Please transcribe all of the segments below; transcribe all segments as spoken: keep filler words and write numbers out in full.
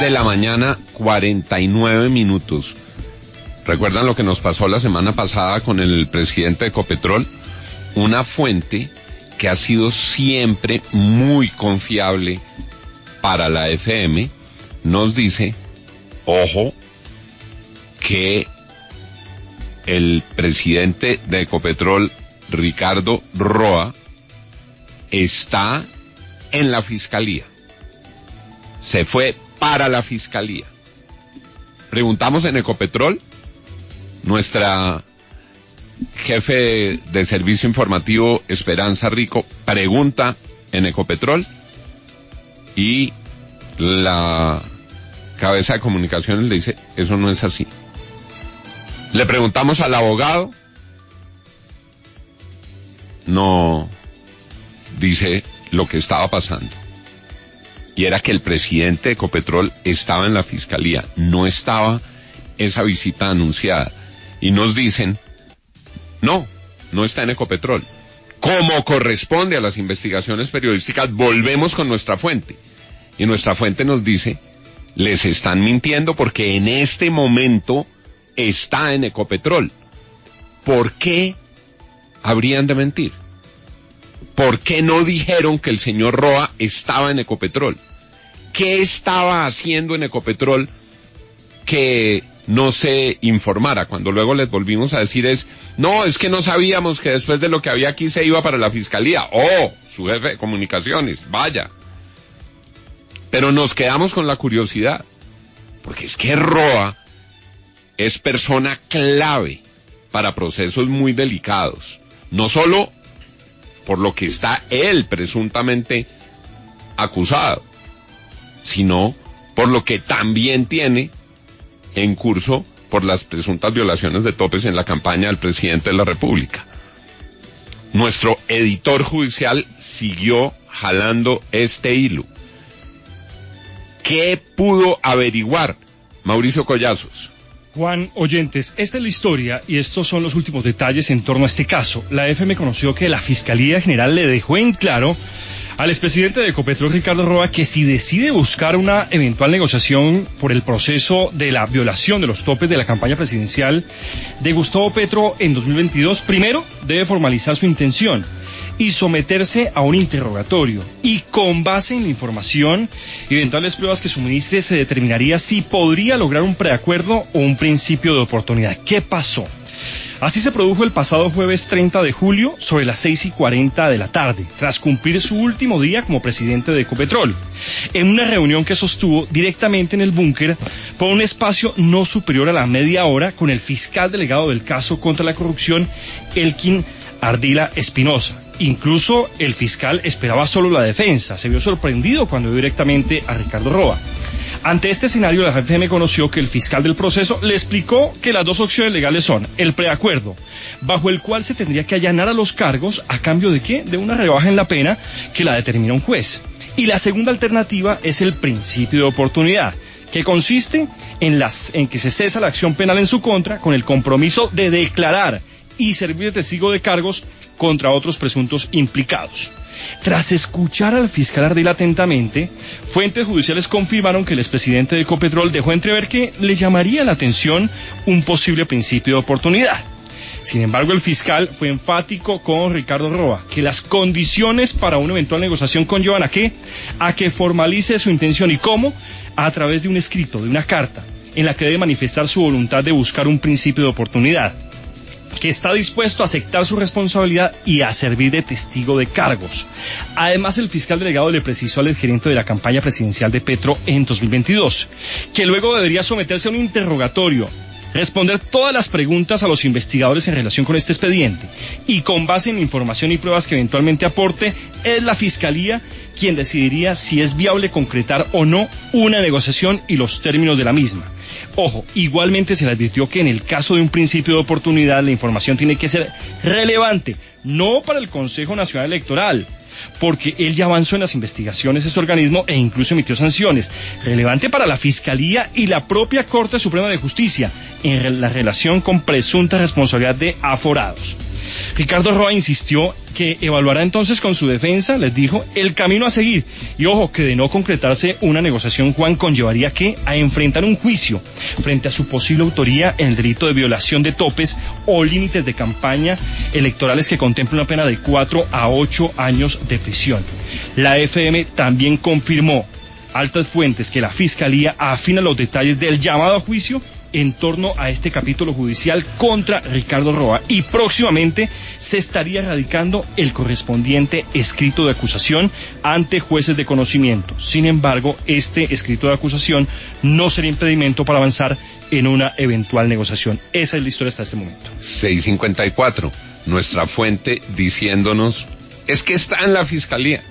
de la mañana, cuarenta y nueve minutos. ¿Recuerdan lo que nos pasó la semana pasada con el presidente de Ecopetrol? Una fuente que ha sido siempre muy confiable para la F M nos dice, ojo, que el presidente de Ecopetrol, Ricardo Roa, está en la fiscalía. Se fue para la fiscalía. Preguntamos en Ecopetrol, nuestra jefe de servicio informativo, Esperanza Rico, pregunta en Ecopetrol, y la cabeza de comunicaciones le dice, eso no es así. Le preguntamos al abogado, no dice lo que estaba pasando. Y era que el presidente de Ecopetrol estaba en la fiscalía, no estaba esa visita anunciada. Y nos dicen, no, no está en Ecopetrol. Como corresponde a las investigaciones periodísticas, volvemos con nuestra fuente. Y nuestra fuente nos dice, les están mintiendo porque en este momento está en Ecopetrol. ¿Por qué habrían de mentir? ¿Por qué no dijeron que el señor Roa estaba en Ecopetrol? ¿Qué estaba haciendo en Ecopetrol que no se informara? Cuando luego les volvimos a decir es, no, es que no sabíamos que después de lo que había aquí se iba para la fiscalía. Oh, su jefe de comunicaciones, vaya. Pero nos quedamos con la curiosidad, porque es que Roa es persona clave para procesos muy delicados, no solo por lo que está él presuntamente acusado, sino por lo que también tiene en curso por las presuntas violaciones de topes en la campaña del presidente de la República. Nuestro editor judicial siguió jalando este hilo. ¿Qué pudo averiguar Mauricio Collazos? Juan, oyentes, esta es la historia y estos son los últimos detalles en torno a este caso. La F M conoció que la Fiscalía General le dejó en claro al expresidente de Ecopetrol, Ricardo Roa, que si decide buscar una eventual negociación por el proceso de la violación de los topes de la campaña presidencial de Gustavo Petro en dos mil veintidós, primero debe formalizar su intención y someterse a un interrogatorio, y con base en la información y eventuales pruebas que suministre se determinaría si podría lograr un preacuerdo o un principio de oportunidad. ¿Qué pasó? Así se produjo el pasado jueves treinta de julio sobre las seis y cuarenta de la tarde, tras cumplir su último día como presidente de Ecopetrol, en una reunión que sostuvo directamente en el búnker por un espacio no superior a la media hora con el fiscal delegado del caso contra la corrupción, Elkin Ardila Espinosa. Incluso el fiscal esperaba solo la defensa, se vio sorprendido cuando vio directamente a Ricardo Roa. Ante este escenario, la F M conoció que el fiscal del proceso le explicó que las dos opciones legales son el preacuerdo, bajo el cual se tendría que allanar a los cargos, ¿a cambio de qué? De una rebaja en la pena que la determina un juez. Y la segunda alternativa es el principio de oportunidad, que consiste en, las, en que se cesa la acción penal en su contra con el compromiso de declarar y servir de testigo de cargos contra otros presuntos implicados. Tras escuchar al fiscal Ardila atentamente, fuentes judiciales confirmaron que el expresidente de Ecopetrol dejó entrever que le llamaría la atención un posible principio de oportunidad. Sin embargo, el fiscal fue enfático con Ricardo Roa, que las condiciones para una eventual negociación conllevan a qué, a que formalice su intención. ¿Y cómo? A través de un escrito, de una carta, en la que debe manifestar su voluntad de buscar un principio de oportunidad, que está dispuesto a aceptar su responsabilidad y a servir de testigo de cargos. Además, el fiscal delegado le precisó al gerente de la campaña presidencial de Petro en dos mil veintidós, que luego debería someterse a un interrogatorio, responder todas las preguntas a los investigadores en relación con este expediente, y con base en la información y pruebas que eventualmente aporte, es la Fiscalía quien decidiría si es viable concretar o no una negociación y los términos de la misma. Ojo, igualmente se le advirtió que en el caso de un principio de oportunidad la información tiene que ser relevante, no para el Consejo Nacional Electoral, porque él ya avanzó en las investigaciones de ese organismo e incluso emitió sanciones, relevante para la Fiscalía y la propia Corte Suprema de Justicia en la relación con presunta responsabilidad de aforados. Ricardo Roa insistió que evaluará entonces con su defensa, les dijo, el camino a seguir. Y ojo, que de no concretarse una negociación, Juan, conllevaría que a enfrentar un juicio frente a su posible autoría en el delito de violación de topes o límites de campaña electorales que contemplan una pena de cuatro a ocho años de prisión. La F M también confirmó altas fuentes que la Fiscalía afina los detalles del llamado a juicio en torno a este capítulo judicial contra Ricardo Roa y próximamente se estaría radicando el correspondiente escrito de acusación ante jueces de conocimiento. Sin embargo, este escrito de acusación no será impedimento para avanzar en una eventual negociación. Esa es la historia hasta este momento. seis cincuenta y cuatro, nuestra fuente diciéndonos, es que está en la Fiscalía.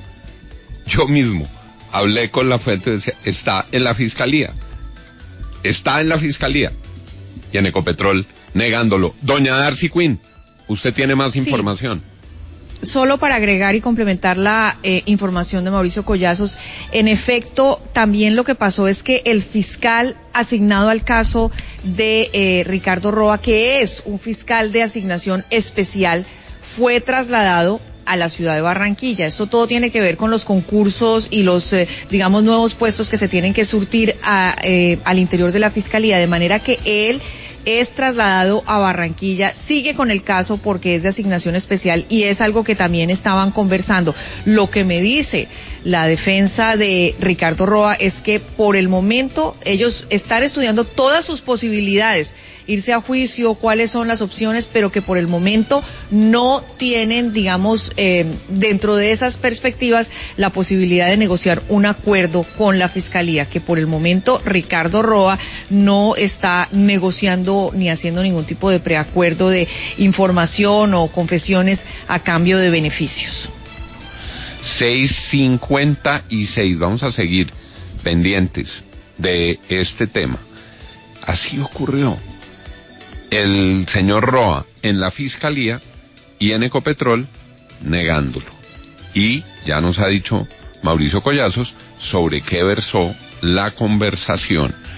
Yo mismo hablé con la fuente y decía, está en la Fiscalía. Está en la Fiscalía. Y en Ecopetrol negándolo. Doña Darcy Quinn, usted tiene más sí. información. Solo para agregar y complementar la eh, información de Mauricio Collazos, en efecto, también lo que pasó es que el fiscal asignado al caso de eh, Ricardo Roa, que es un fiscal de asignación especial, fue trasladado a la ciudad de Barranquilla. Esto todo tiene que ver con los concursos y los, eh, digamos, nuevos puestos que se tienen que surtir a, eh, al interior de la Fiscalía, de manera que él es trasladado a Barranquilla, sigue con el caso porque es de asignación especial y es algo que también estaban conversando. Lo que me dice la defensa de Ricardo Roa es que por el momento ellos están estudiando todas sus posibilidades, irse a juicio, cuáles son las opciones, pero que por el momento no tienen, digamos, eh, dentro de esas perspectivas, la posibilidad de negociar un acuerdo con la Fiscalía, que por el momento Ricardo Roa no está negociando ni haciendo ningún tipo de preacuerdo de información o confesiones a cambio de beneficios. seis cincuenta y seis, vamos a seguir pendientes de este tema. Así ocurrió. El señor Roa en la Fiscalía y en Ecopetrol negándolo. Y ya nos ha dicho Mauricio Collazos sobre qué versó la conversación.